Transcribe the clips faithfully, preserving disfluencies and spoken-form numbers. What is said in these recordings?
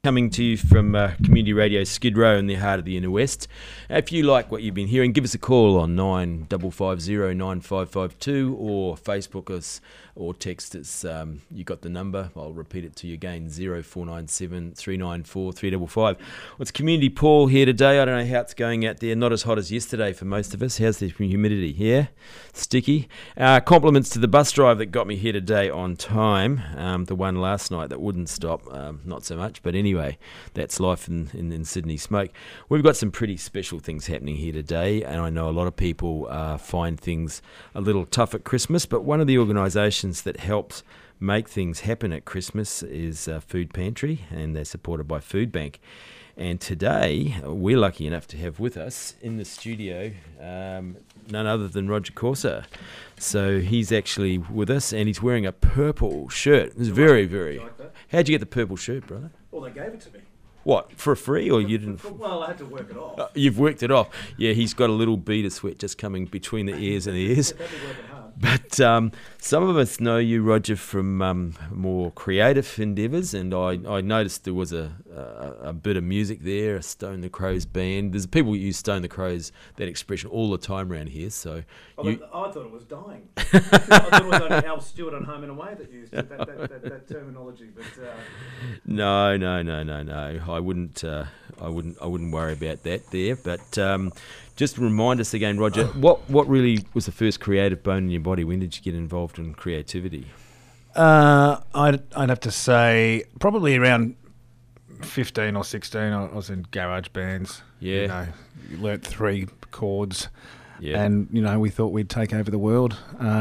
coming to you from uh, Community Radio Skid Row in the heart of the Inner West. If you like what you've been hearing, give us a call on nine five five zero nine five five two or Facebook us or text us. Um, you got the number. I'll repeat it to you again, zero four nine seven three nine four three five five. Well, it's Community Paul here today. I don't know how it's going out there. Not as hot as yesterday for most of us. How's the humidity? Yeah? Sticky. Uh, compliments to the bus driver that got me here today on time. Um, the one last night that wouldn't stop. Um, not so much, but anyway, that's life in, in, in Sydney Smoke. We've got some pretty special things happening here today, and I know a lot of people uh, find things a little tough at Christmas, but one of the organisations that helps make things happen at Christmas is uh, Food Pantry, and they're supported by Food Bank. And today, we're lucky enough to have with us in the studio um, none other than Roger Corser. So he's actually with us, and he's wearing a purple shirt. It's very, very... Like that? How'd you get the purple shirt, brother? Well, they gave it to me. What, for free, or you didn't... Well, I had to work it off. Uh, you've worked it off. Yeah, he's got a little bead of sweat just coming between the ears and the ears. They've been working hard. But um, some of us know you, Roger, from um, more creative endeavours, and I, I noticed there was a, a, a bit of music there, a Stone the Crows band. There's people who use Stone the Crows, that expression, all the time around here. So Oh, you, I thought it was dying. I thought it was only Al Stewart on Home and Away that used that, that, that, that, that terminology. But uh, no, no, no, no, no. I wouldn't. Uh, I wouldn't. I wouldn't worry about that there. But um, just remind us again, Roger. What what really was the first creative bone in your body? When did you get involved in creativity? Uh, I'd I'd have to say probably around fifteen or sixteen. I was in garage bands. Yeah. You know, you learnt three chords. Yeah. And, you know, we thought we'd take over the world.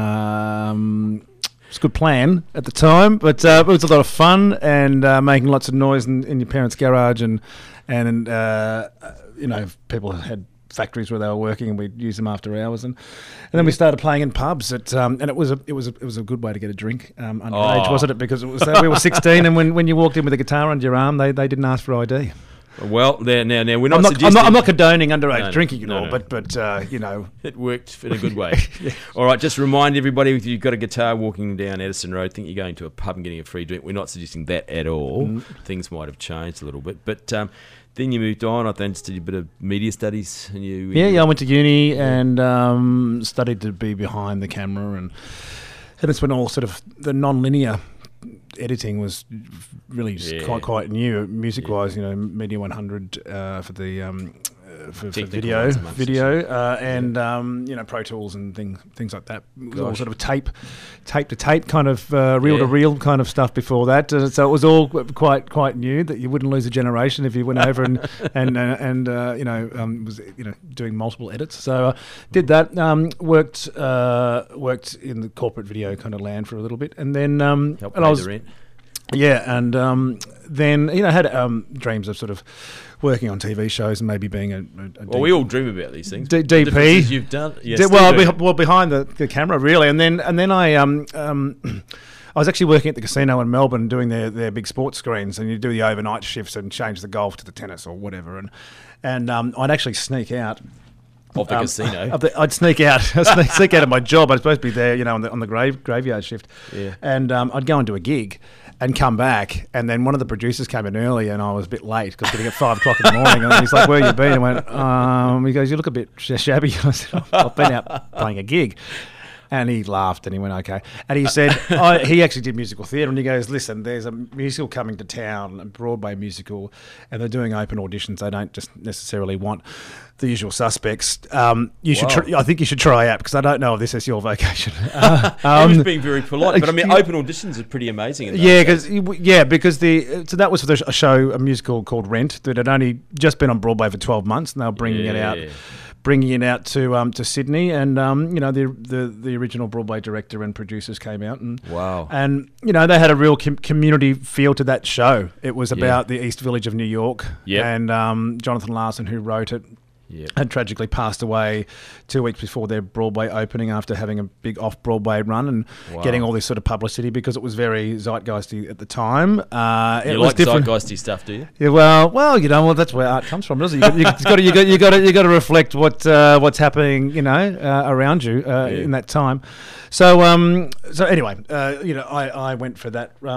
Um, it's a good plan at the time, but uh, it was a lot of fun and uh, making lots of noise in, in your parents' garage. And, and uh, you know, people had factories where they were working and we'd use them after hours. And, and then we started playing in pubs. At, um, and it was, a, it, was a, it was a good way to get a drink um, underage, Oh. wasn't it? Because it was uh, we were sixteen, and when, when you walked in with a guitar under your arm, they, they didn't ask for I D. Well, there now, now we're not I'm not, I'm suggesting... not, I'm not condoning underage No, no, drinking at no, all, no. but, but uh, you know... It worked in a good way. Yeah. All right, just remind everybody, if you've got a guitar walking down Edison Road, think you're going to a pub and getting a free drink. We're not suggesting that at all. Mm. Things might have changed a little bit. But um, then you moved on. I think you did a bit of media studies. And you, Yeah, yeah, I went to uni and um, studied to be behind the camera, and and it's when all sort of the non-linear editing was really just Yeah. quite quite new, music-wise. You know, Media one hundred uh, for the um, uh, for, for Technical video, ones amongst video, uh, and um, you know, Pro Tools and things things like that. It was all Gosh. sort of tape, tape to tape, kind of uh, reel to Yeah. reel kind of stuff before that. Uh, so it was all quite quite new. That you wouldn't lose a generation if you went over and and uh, and uh, you know um, was you know doing multiple edits. So uh, did that. Um, worked uh, worked in the corporate video kind of land for a little bit, and then um, Help and pay I was the rent. yeah, and um, then you know had um, dreams of sort of working on T V shows and maybe being a, a, a Well, we all dream about these things. D- The DP. difference is you've done... Yeah, Did- still well, do. be, well, behind the, the camera, really, and then and then I um um I was actually working at the casino in Melbourne doing their, their big sports screens, and you do the overnight shifts and change the golf to the tennis or whatever, and and um, I'd actually sneak out. Of the um, casino. of the- I'd sneak out, I'd sneak, sneak out of my job. I was supposed to be there, you know, on the on the grave graveyard shift, Yeah. and um, I'd go and do a gig. And come back, and then one of the producers came in early, and I was a bit late because getting at five o'clock in the morning. And he's like, "Where you been?" I went, um, "He goes, you look a bit sh- shabby." I said, "I've been out playing a gig." And he laughed and he went, okay. And he said, I, he actually did musical theatre, and he goes, listen, there's a musical coming to town, a Broadway musical, and they're doing open auditions. They don't just necessarily want the usual suspects. Um, you should, Wow. tr- I think you should try out, because I don't know if this is your vocation. Uh, He was um, being very polite, but I mean, open auditions are pretty amazing. In those yeah, days. because yeah, because the so that was for the, a show, a musical called Rent, that had only just been on Broadway for twelve months, and they were bringing it out, Yeah. bringing it out to um to Sydney, and um you know the the the original Broadway director and producers came out, and Wow. and you know they had a real com- community feel to that show. It was Yeah. about the East Village of New York, Yep. and um Jonathan Larson, who wrote it, Yeah. had tragically passed away two weeks before their Broadway opening after having a big off-Broadway run and Wow. getting all this sort of publicity because it was very zeitgeisty at the time. Uh, it You was like different. zeitgeisty stuff, do you? Yeah, well, well, you know, well, that's where art comes from, doesn't it? You got, you got to, you got, you got to, you got to reflect what uh, what's happening, you know, uh, around you uh, Yeah. in that time. So, um, so anyway, uh, you know, I, I went for that. Um,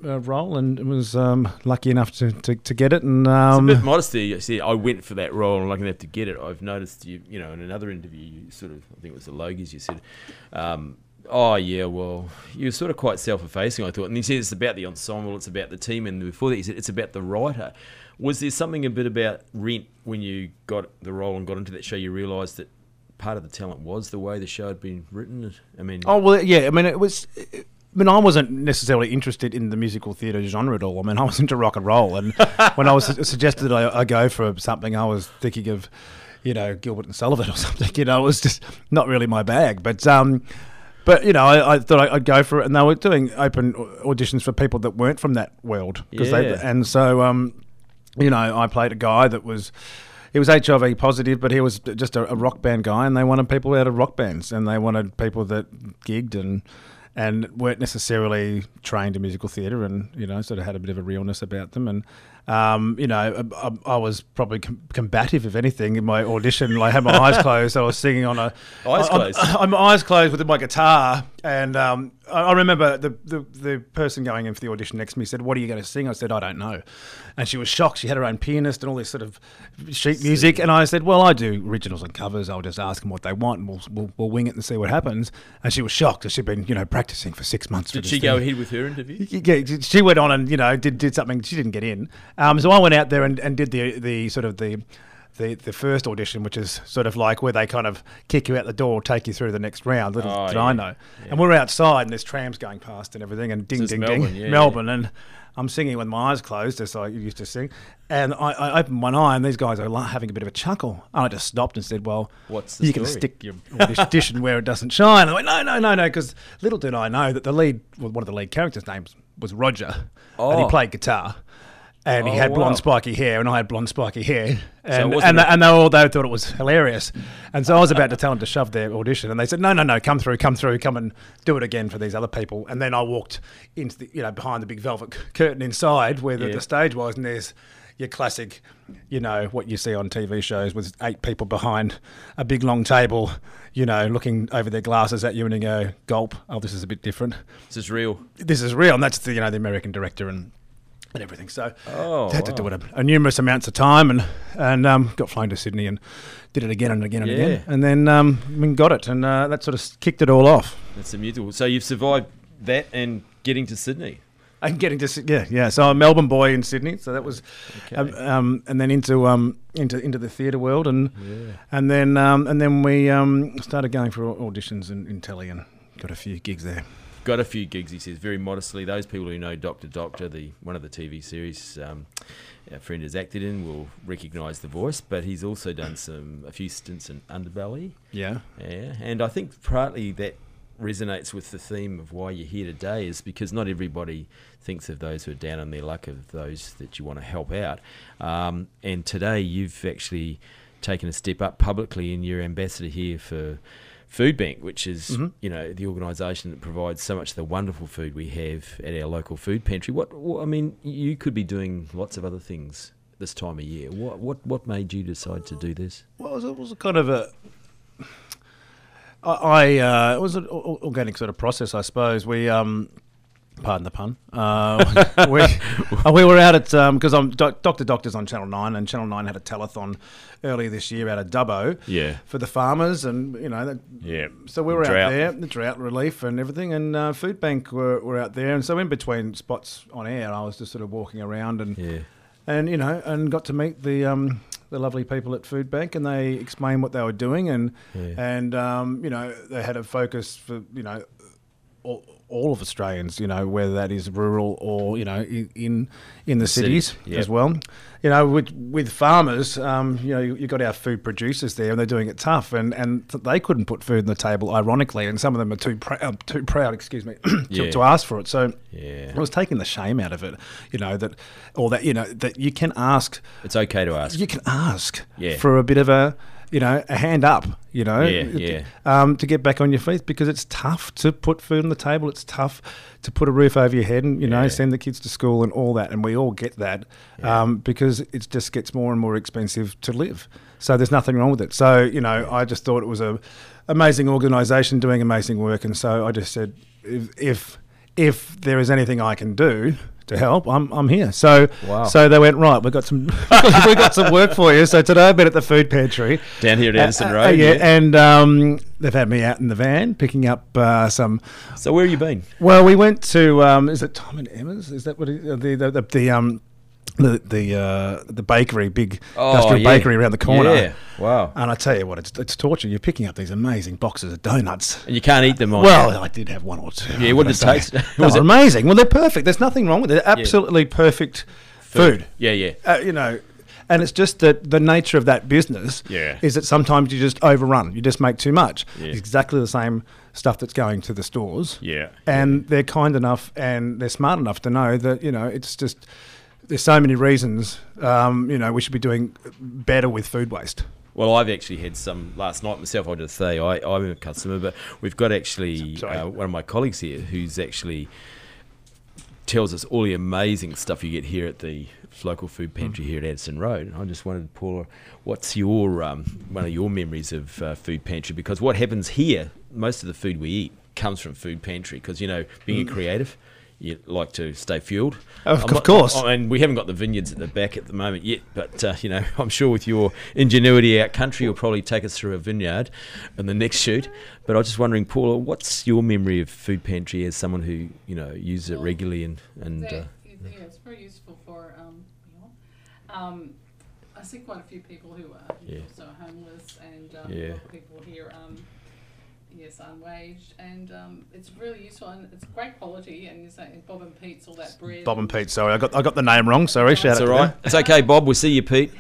uh, role, and was um, lucky enough to, to, to get it. And um, it's a bit modesty. You see, I went for that role and lucky enough to get it. I've noticed you, you know, in another interview, you sort of, I think it was the Logies, you said, um, oh yeah, well, you were sort of quite self-effacing, I thought. And you said it's about the ensemble, it's about the team, and before that you said it's about the writer. Was there something a bit about Rent when you got the role and got into that show, you realised that part of the talent was the way the show had been written? I mean, oh well, yeah. I mean, it was. I mean, I wasn't necessarily interested in the musical theatre genre at all. I mean, I was into rock and roll, and when I was suggested that I, I go for something, I was thinking of, you know, Gilbert and Sullivan or something. You know, it was just not really my bag. But um, but you know, I, I thought I'd go for it, and they were doing open auditions for people that weren't from that world. Yeah. They, and so um, you know, I played a guy that was. He was H I V positive, but he was just a, a rock band guy, and they wanted people out of rock bands, and they wanted people that gigged and and weren't necessarily trained in musical theatre, and you know, sort of had a bit of a realness about them. And um, you know, I, I was probably com- combative, if anything, in my audition. Like, I had my eyes closed. I was singing on a eyes closed. I'm my eyes closed with my guitar, and um, I, I remember the, the the person going in for the audition next to me said, "What are you going to sing?" I said, "I don't know," and she was shocked. She had her own pianist and all this sort of sheet music, and I said, "Well, I do originals and covers. I'll just ask them what they want, and we'll we'll, we'll wing it and see what happens." And she was shocked. She'd been, you know, practicing for six months. Did for this she thing. go ahead with her interview? Yeah, she went on and, you know, did did something. She didn't get in. Um, so I went out there and, and did the the sort of the, the the first audition, which is sort of like where they kind of kick you out the door, take you through the next round. Little Oh, did yeah. I know. Yeah. And we're outside and there's trams going past and everything, and ding, So it's ding, Melbourne, ding. yeah, Melbourne. And I'm singing with my eyes closed, as I used to sing. And I, I opened one eye and these guys are la- having a bit of a chuckle. And I just stopped and said, well, What's the you can story? stick your audition where it doesn't shine. And I went, no, no, no, no, because little did I know that the lead, well, one of the lead characters' names was Roger. And he Oh. played guitar. And he Oh, had blonde wow. spiky hair, and I had blonde spiky hair, and wasn't and, a- and they all they thought it was hilarious, and so I was about to tell them to shove their audition, and they said, no, no, no, come through, come through, come and do it again for these other people, and then I walked into the, you know, behind the big velvet c- curtain inside where the, Yeah. the stage was, and there's your classic, you know, what you see on T V shows with eight people behind a big long table, you know, looking over their glasses at you, and you go, gulp, oh, this is a bit different, This is real. this is real, and that's the, you know, the American director and. And everything, so Oh, had to do wow. it a, a numerous amounts of time, and and um, got flown to Sydney and did it again and again and Yeah. again, and then um, I mean, got it, and uh, that sort of kicked it all off. That's a musical. So you've survived that and getting to Sydney. And getting to Sy- yeah, yeah. So I'm a Melbourne boy in Sydney, so that was, Okay. um, um, and then into um into into the theatre world, and Yeah. and then um, and then we um, started going for auditions in, in telly and got a few gigs there. Got a few gigs, he says, very modestly. Those people who know Doctor Doctor, the one of the T V series um, our friend has acted in, will recognise the voice. But he's also done some a few stints in Underbelly. Yeah. Yeah, and I think partly that resonates with the theme of why you're here today, is because not everybody thinks of those who are down on their luck, of those that you want to help out. Um, and today you've actually taken a step up publicly, and you're ambassador here for Food Bank, which is Mhm. you know the organisation that provides so much of the wonderful food we have at our local food pantry. What, what I mean, you could be doing lots of other things this time of year. What what what made you decide to do this? Well, it was, it was a kind of a. I, I uh, it was an o- organic sort of process, I suppose. We, um, pardon the pun. Uh, we uh, we were out at because I'm doc, Doctor Doctor's on Channel Nine, and Channel Nine had a telethon earlier this year out of Dubbo Yeah. for the farmers, and you know, that, Yeah. so we were Drought. out there, the drought relief and everything, and uh, Food Bank were, were out there, and so in between spots on air, I was just sort of walking around and. Yeah. And you know, and got to meet the um, the lovely people at Food Bank, and they explained what they were doing, and Yeah. and um, you know, they had a focus for you know all, all of Australians, you know, whether that is rural or you know in in, in the, The cities, cities, yep. as well. You know, with with farmers, um, you know, you, you got our food producers there, and they're doing it tough, and and th- they couldn't put food on the table, ironically, and some of them are too pr- uh, too proud, excuse me, to, Yeah. to ask for it. So. Yeah. It was taking the shame out of it, you know, that, or that, you know, that you can ask, It's okay to ask. you can ask Yeah. for a bit of a, you know, a hand up, you know, Yeah, yeah. Um, to get back on your feet, because it's tough to put food on the table. It's tough to put a roof over your head and, you know, Yeah. send the kids to school and all that. And we all get that Yeah. um, because it just gets more and more expensive to live. So there's nothing wrong with it. So, you know, I just thought it was a amazing organisation doing amazing work. And so I just said, if, if, if there is anything I can do to help, I'm I'm here. So Wow. so they went, right, we've got some we got some work for you. So today I've been at the food pantry. Down here at Anderson Uh, uh, Road. yeah, and um, they've had me out in the van picking up uh, some. So where have you been? Well, we went to um, is it Tom and Emma's? Is that what it, uh, the, the the the um the the uh, the bakery, big Oh, industrial yeah. bakery around the corner. Yeah. Wow. And I tell you what, it's it's torture. You're picking up these amazing boxes of donuts. And you can't eat them on. Well, I did have one or two. Yeah, what did it I taste? say. Was Oh, it- amazing? Well, they're perfect. There's nothing wrong with it. They're absolutely perfect food. Yeah, yeah. Uh, you know, and it's just that the nature of that business Yeah. is that sometimes you just overrun. You just make too much. Yeah. It's exactly the same stuff that's going to the stores. Yeah. And they're kind enough and they're smart enough to know that, you know, it's just, there's so many reasons, um, you know, we should be doing better with food waste. Well, I've actually had some last night myself. I just say I, I'm a customer, but we've got actually Sorry. uh, one of my colleagues here who's actually tells us all the amazing stuff you get here at the local food pantry here at Addison Road. And I just wanted, Paula, what's your um, one of your memories of uh, food pantry? Because what happens here, most of the food we eat comes from food pantry. Because you know, being a creative, you like to stay fueled. Of- I'm of not- course. I mean, we haven't got the vineyards at the back at the moment yet, but uh, you know, I'm sure with your ingenuity out country, you'll probably take us through a vineyard in the next shoot. But I was just wondering, Paula, what's your memory of food pantry as someone who you know uses it regularly and and They're- uh, yeah, it's very useful for. Um, you know, um, I see quite a few people who are Yeah. also homeless, and um, Yeah. a lot of people here, um, yes, unwaged, and um, it's really useful and it's great quality. And you say Bob and Pete's, all that bread. Bob and Pete, sorry, I got I got the name wrong. Sorry, shout it's out all to right. It's okay, Bob. We'll see you, Pete.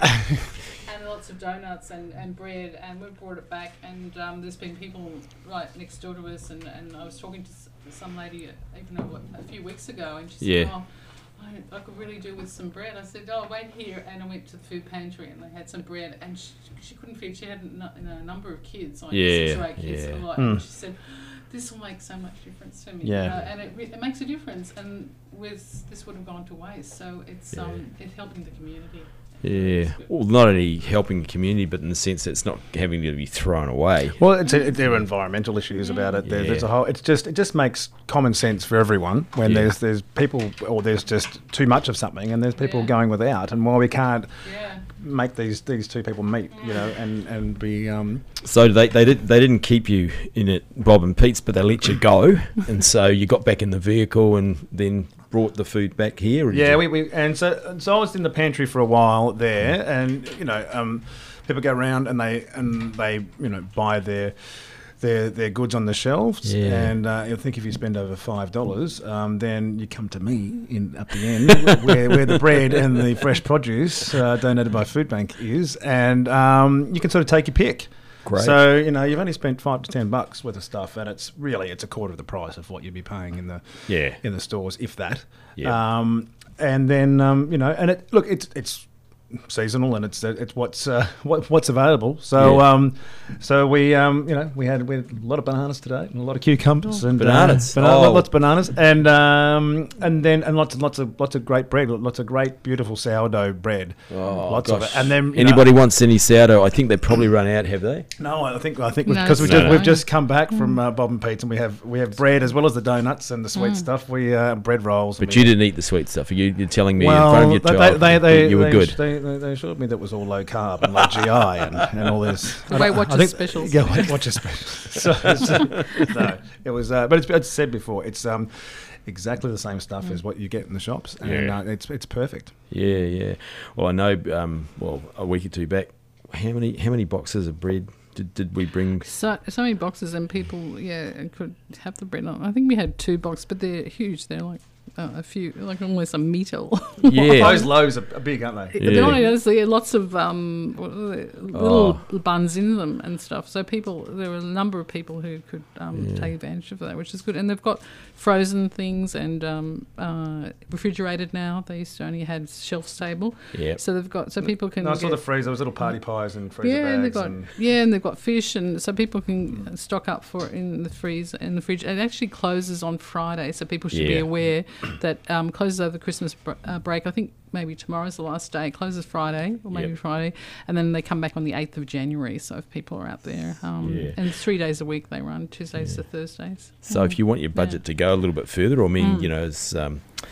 And lots of donuts and, and bread, and we've brought it back, and um, there's been people right next door to us, and, and I was talking to s- some lady uh, even a, a few weeks ago, and she said, Yeah. oh, I, I could really do with some bread. I said, oh, wait here, and I went to the food pantry, and they had some bread, and she, she couldn't feed, she had a, nu- you know, a number of kids, like Yeah, six or eight kids, yeah. a lot, Hmm. and she said, this will make so much difference to me, you Yeah. know, and it, re- it makes a difference, and with this would have gone to waste, so it's um, it's helping the community. Yeah. Well, not only helping the community, but in the sense that it's not having to be thrown away. Well, it's a, there are environmental issues about it. There, There's a Yeah. whole. It's just it just makes common sense for everyone when Yeah. there's there's people or there's just too much of something and there's people Yeah. going without. And while we can't Yeah. make these these two people meet, you know, and and be um, So they they did they didn't keep you in it, Bob and Pete's, but they let you go, and so you got back in the vehicle and then brought the food back here. or did yeah, you- we, we and so and so I was in the pantry for a while there, and you know, um, people go around and they and they you know buy their. Their, their goods on the shelves, Yeah. and uh, I think if you spend over five dollars, um, then you come to me in at the end, where, where the bread and the fresh produce uh, donated by Food Bank is, and um, you can sort of take your pick. Great. So you know you've only spent five to ten bucks worth of stuff, and it's really it's a quarter of the price of what you'd be paying in the Yeah. in the stores, if that. Yeah. Um, and then um, you know, and it look, it's it's seasonal, and it's it's what's uh, what, what's available. So Yeah. um, so we um, you know we had we had a lot of bananas today and a lot of cucumbers and Bananas. uh, banana, Oh. lots of bananas, and um, and then and lots and lots of lots of great bread, lots of great beautiful sourdough bread, Oh, lots of gosh. it. And then you know- Anybody wants any sourdough? I think they've probably run out, have they? No, I think I think No, because we it's just, fine. we've just come back from uh, Bob and Pete's, and we have we have bread as well as the donuts and the sweet Mm. stuff. We uh, bread rolls. and But we- you didn't eat the sweet stuff. You, you're telling me well, in front of your they, child they, they, that you were they, good. They, they, they assured me that was all low carb and low G I and, and all this. The I Weight don't- I Watchers think- specials. Yeah, Weight Watchers specials. So, it's- no, it was. Uh, but it's, it's said before. It's um, exactly the same stuff as what you get in the shops, and Yeah. uh, it's it's perfect. Yeah, yeah. Well, I know. Um, well, a week or two back, how many how many boxes of bread did, did we bring? So so many boxes, and people yeah could have the bread on. I think we had two boxes, but they're huge. They're like uh, a few, like almost a meter. Yeah. Those loaves are, are big, aren't they? Yeah. They're not honestly there are lots of um what are they, little Oh. buns in them and stuff. So people, there were a number of people who could um, Yeah. take advantage of that, which is good. And they've got frozen things and um, uh, refrigerated now. They used to only had shelf stable. Yeah. So they've got so people can No, I saw get- the freezer. There was little party pies and freezer yeah, and they've bags. got and, yeah, and they've got fish, and so people can stock up for it in the freezer in the fridge. It actually closes on Friday, so people should be Yeah. aware that um, closes over the Christmas br- uh, break. I think maybe tomorrow's the last day. It closes Friday or maybe Yep. Friday, and then they come back on the eighth of January. So if people are out there, um, Yeah. and three days a week they run, Tuesdays to Thursdays. So if you want your budget to go a little bit further, I mean, Mm. you know, as um,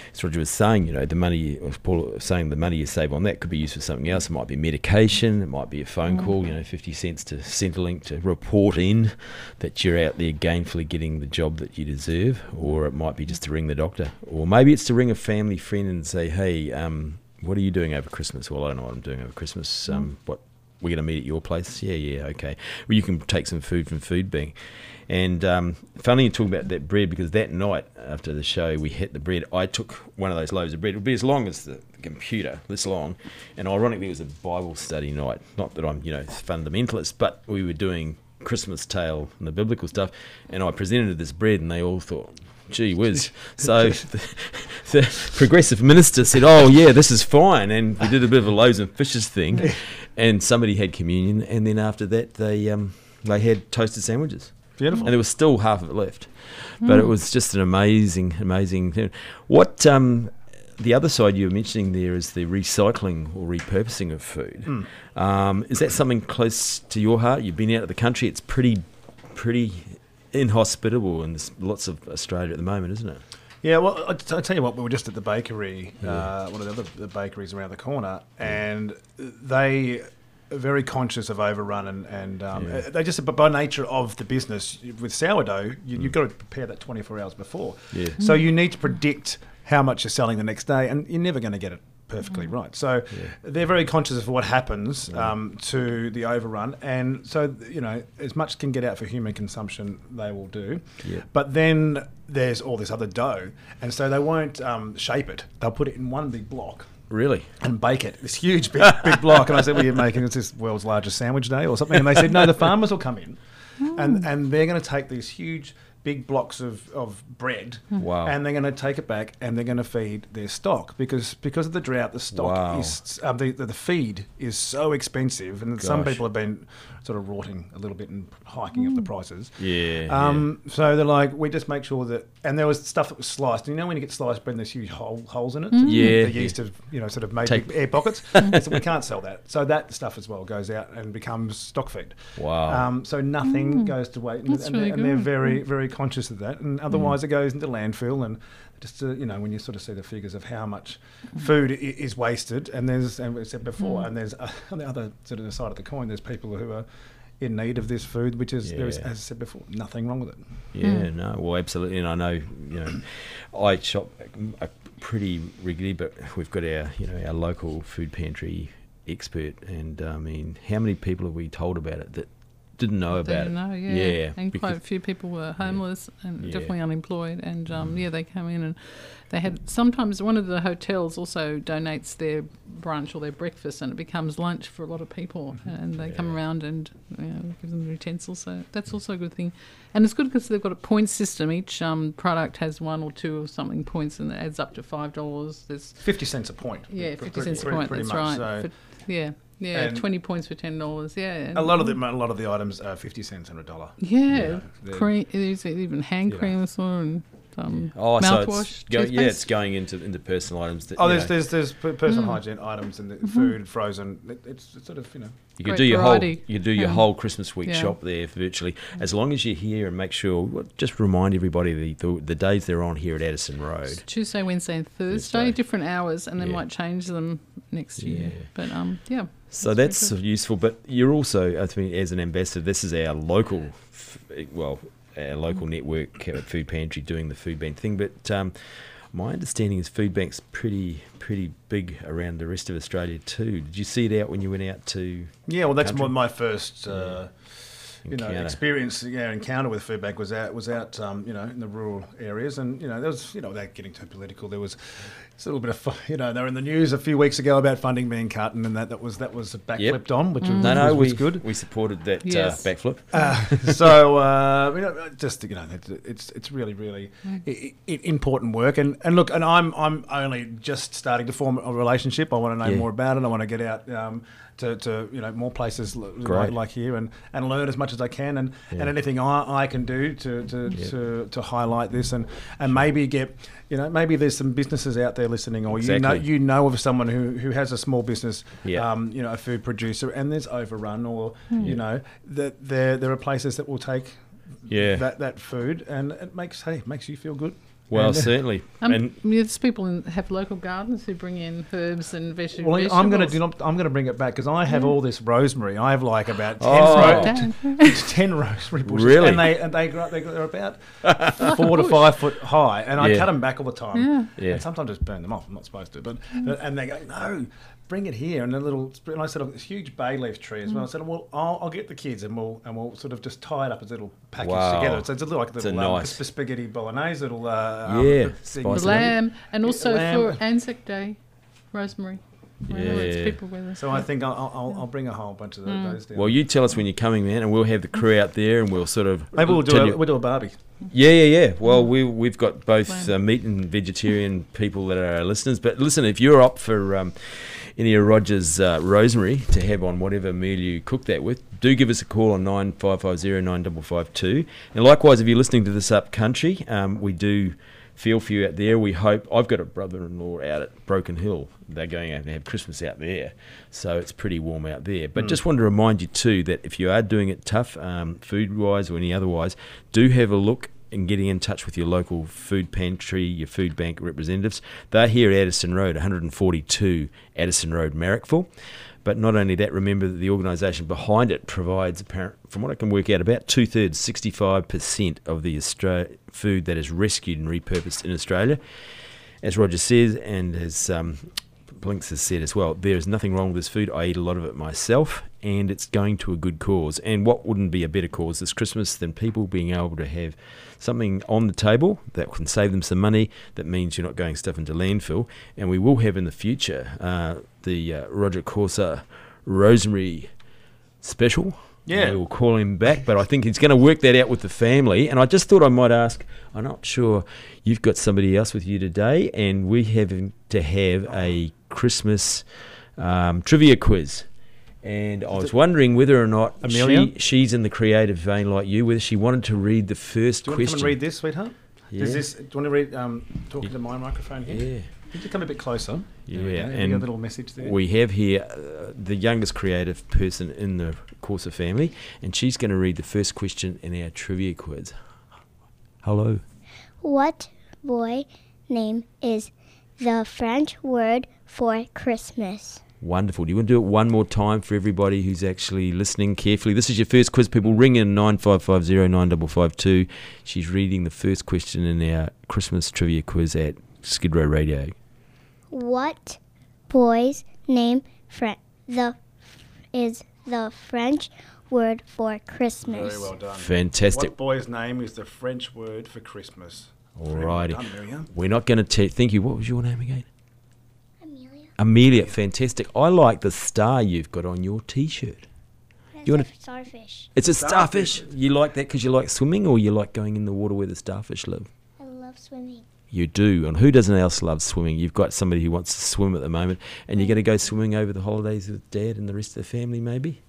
as Roger was saying, you know, the money, or Paul was saying the money you save on that could be used for something else. It might be medication, it might be a phone Mm. call, you know, fifty cents to Centrelink to report in that you're out there gainfully getting the job that you deserve, or it might be just to ring the doctor, or maybe it's to ring a family friend and say, hey, um, what are you doing over Christmas? Well, I don't know what I'm doing over Christmas. Um, what we're going to meet at your place? Yeah, yeah, okay. Well, you can take some food from Food Bank. And um, funny you talk about that bread, because that night after the show we hit the bread. I took one of those loaves of bread. It would be as long as the computer, this long. And ironically, it was a Bible study night. Not that I'm, you know, fundamentalist, but we were doing Christmas tale and the biblical stuff. And I presented this bread, and they all thought, gee whiz. So the, the progressive minister said, oh, yeah, this is fine. And we did a bit of a loaves and fishes thing. And somebody had communion. And then after that, they um, they had toasted sandwiches. Beautiful. And there was still half of it left. But Mm. it was just an amazing, amazing thing. What um, the other side you were mentioning there is the recycling or repurposing of food. Mm. Um, is that something close to your heart? You've been out of the country. It's pretty, pretty inhospitable in this, lots of Australia at the moment, isn't it? Yeah, well, I, I tell you what, we were just at the bakery, Yeah. uh, one of the other the bakeries around the corner, and they are very conscious of overrun, and, and um, Yeah. they just, but by nature of the business, with sourdough, you, Mm. you've got to prepare that twenty-four hours before. Yeah. So you need to predict how much you're selling the next day, and you're never going to get it perfectly right. So Yeah. they're very conscious of what happens Yeah. um, to the overrun, and so, you know, as much can get out for human consumption, they will do. Yeah. But then there's all this other dough, and so they won't um, shape it. They'll put it in one big block Really? and bake it, this huge big, big block. And I said, what are you making? It's this world's largest sandwich day or something? And they said, no, the farmers will come in, and, and they're going to take these huge big blocks of, of bread, Wow. and they're going to take it back, and they're going to feed their stock, because because of the drought, the stock Wow. is um, the, the the feed is so expensive, and some Gosh. people have been sort of rorting a little bit and hiking up the prices. Yeah. Um, So they're like, we just make sure that, and there was stuff that was sliced. And you know when you get sliced bread, and there's huge hole, holes in it. Mm. Yeah, The yeah. yeast have, you know, sort of made Take- big air pockets. So we can't sell that. So that stuff as well goes out and becomes stock feed. yeah. Wow. Um, so nothing Mm. goes to waste, and, That's and, really they're, and they're good. very, Mm. very conscious of that. And otherwise, it goes into landfill. And just uh, you know, when you sort of see the figures of how much food i- is wasted, and there's, and we said before, Mm. and there's uh, on the other sort of the side of the coin, there's people who are in need of this food, which is there is, Yeah. as I said before, nothing wrong with it. Yeah, no, well, absolutely, and I know, you know, I shop uh, pretty regularly, but we've got our, you know, our local food pantry expert, and I mean, how many people have we told about it that didn't know They about didn't it? know, yeah. Yeah, And because- quite a few people were homeless and Yeah. definitely unemployed. And um, Mm. yeah, they come in and they had sometimes one of the hotels also donates their brunch or their breakfast, and it becomes lunch for a lot of people. And they come Yeah. around and you know, give them the utensils. So that's also a good thing. And it's good because they've got a point system. Each um, product has one or two or something points, and it adds up to five dollars. There's Fifty cents a point. yeah, Pre- fifty pre- cents a pre- point. pretty That's much. right. So For- yeah, yeah, and twenty points for ten dollars. Yeah, and- a lot of the a lot of the items are fifty cents and a dollar. Yeah, Yeah, they're- cream. There's even hand Yeah. cream as well, and um, Oh, so mouthwash. it's go, yeah, it's toothpaste. going into into personal items. That, Oh, you there's know, there's there's per- personal Mm. hygiene items and the food frozen. It, it's, it's sort of, you know. you could great do your variety. whole you could do your Yeah. whole Christmas week Yeah. shop there virtually, as long as you're here and make sure. well, Just remind everybody the, the the days they're on here at Addison Road. It's Tuesday, Wednesday, and Thursday, Thursday. different hours, and they Yeah. might change them next year. Yeah. But um, yeah. So That's that's very useful, but you're also, I mean, as an ambassador, this is our local, f- well, our local network, uh, Food Pantry, doing the food bank thing. But um, my understanding is Food Bank's pretty pretty big around the rest of Australia too. Did you see it out when you went out to Yeah, well, that's Country? my, my first, uh, you know, Encounter. experience, yeah, encounter with Food Bank was out, was out, um, you know, in the rural areas, and you know, there was, you know, without getting too political, there was a little bit of, fu- you know, they were in the news a few weeks ago about funding being cut, and then that that was that was backflipped Yep. on, which Mm. was, No, no, was, was we good. we supported that Yes. uh, backflip. Uh, so uh, you know, just you know, it's it's, it's really really Mm. I- I- important work, and, and look, and I'm I'm only just starting to form a relationship. I want to know Yeah. more about it. I want to get out um, to, to you know more places l- Great. like, like here, and, and learn as much as I can, and, Yeah. and anything I, I can do to to, Yeah. to to highlight this, and, and maybe get you know maybe there's some businesses out there listening, or you know Exactly. you know of someone who, who has a small business, Yeah. um, you know, a food producer, and there's overrun, or Hmm. you know that there there are places that will take Yeah. that that food, and it makes hey makes you feel good. Well, And- certainly. Um, and there's people in, have local gardens who bring in herbs and veg- Well, vegetables. I'm going to do. not- I'm going to bring it back because I have all this rosemary. I have like about ten, Oh. ro- Dan. ten rosemary bushes, Really? and they and they grow. They, they're about four to five foot high, and I Yeah. cut them back all the time. Yeah. Yeah. And sometimes just burn them off. I'm not supposed to, but and they go no. Bring it here, and a little. And I said, oh, this huge bay leaf tree as well. I said, well, I'll, I'll get the kids, and we'll and we'll sort of just tie it up as a little package Wow. together. So it's a little like a It's little a um, nice- sp- spaghetti bolognese, little uh, Yeah, um, spicy. The Isn't it? lamb, and also Lamb. for Anzac Day, rosemary. I know it's Yeah. people with us. So I think I'll, I'll, I'll bring a whole bunch of those. those down. well, you tell us when you're coming, man, and we'll have the crew out there, and we'll sort of Maybe we'll do tell a, you- we'll do a barbie. Yeah, yeah, yeah. Well, we we've got both Lamb. uh, meat and vegetarian people that are our listeners. But listen, if you're up for um, any of Roger's uh, rosemary to have on whatever meal you cook that with, do give us a call on nine five five zero nine five five two. And likewise, if you're listening to this up country, um, we do feel for you out there. We hope. I've got a brother-in-law out at Broken Hill. They're going out to have Christmas out there, so it's pretty warm out there. But just want to remind you too that if you are doing it tough, um, food-wise or any otherwise, do have a look and getting in touch with your local food pantry, your food bank representatives. They're here at Addison Road, one forty-two Addison Road, Marrickville. But not only that, remember that the organisation behind it provides, apparent, from what I can work out, about two-thirds, sixty-five percent of the Austra- food that is rescued and repurposed in Australia. As Roger says, and as um, Blinks has said as well, there is nothing wrong with this food. I eat a lot of it myself, and it's going to a good cause. And what wouldn't be a better cause this Christmas than people being able to have something on the table that can save them some money, that means you're not going stuff into landfill. And we will have in the future uh, the uh, Roger Corsa Rosemary Special. Yeah. We'll call him back, but I think he's going to work that out with the family. And I just thought I might ask, I'm not sure, you've got somebody else with you today, and we have to have a Christmas um, trivia quiz. And I was wondering whether or not Amelia? she, she's in the creative vein like you, whether she wanted to read the first Do you want to question. come and read this, sweetheart? Yeah. Is this? Do you want to read? Um, talking to my microphone here. Yeah. Could you come a bit closer? Yeah, There you go. and Have you got a little message there. We have here uh, the youngest creative person in the Corsa family, and she's going to read the first question in our trivia quiz. Hello. What boy name is the French word for Christmas? Wonderful. Do you want to do it one more time for everybody who's actually listening carefully? This is your first quiz. People ring in nine five five zero nine five five two. She's reading the first question in our Christmas trivia quiz at Skid Row Radio. What boy's name Fre- the is the French word for Christmas? Very well done. Fantastic. What boy's name is the French word for Christmas? Very well Alrighty. done, Miriam. We're not going to te- thank you. What was your name again? Amelia. Amelia. Fantastic. I like the star you've got on your T-shirt. You wanna- That's a starfish. It's a Starfish. starfish. You like that because you like swimming, or you like going in the water where the starfish live? I love swimming. You do. And who doesn't else love swimming? You've got somebody who wants to swim at the moment, and you're going to go swimming over the holidays with Dad and the rest of the family, maybe?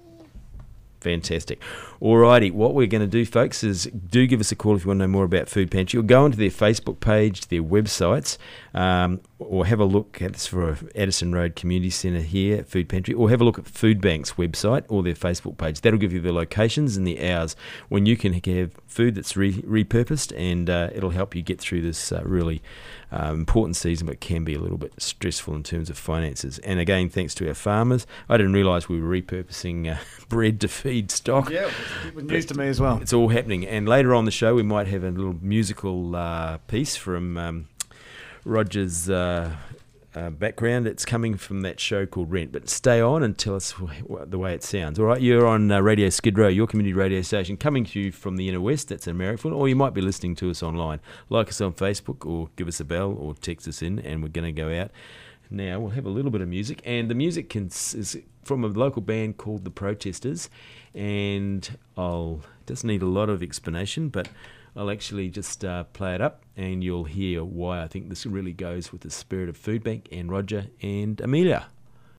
Fantastic. Alrighty, what we're going to do, folks, is do give us a call if you want to know more about Food Pantry, or go onto their Facebook page, their websites, um, or have a look at this for Addison Road Community Centre here at Food Pantry, or have a look at Food Bank's website or their Facebook page. That'll give you the locations and the hours when you can have food that's re- repurposed, and uh, it'll help you get through this uh, really uh, important season, but can be a little bit stressful in terms of finances. And again, thanks to our farmers. I didn't realise we were repurposing uh, bread to feed stock. Yeah, it was news to me as well. It's all happening. And later on the show, we might have a little musical uh, piece from um, Roger's uh, uh, background. It's coming from that show called Rent. But stay on and tell us wh- wh- the way it sounds. All right, you're on uh, Radio Skid Row, your community radio station, coming to you from the inner west. That's in Marrickville. Or you might be listening to us online. Like us on Facebook, or give us a bell, or text us in, and we're going to go out. Now we'll have a little bit of music, and the music can, is from a local band called The Protesters, and I'll it doesn't need a lot of explanation, but I'll actually just uh, play it up, and you'll hear why I think this really goes with the spirit of Food Bank and Roger and Amelia.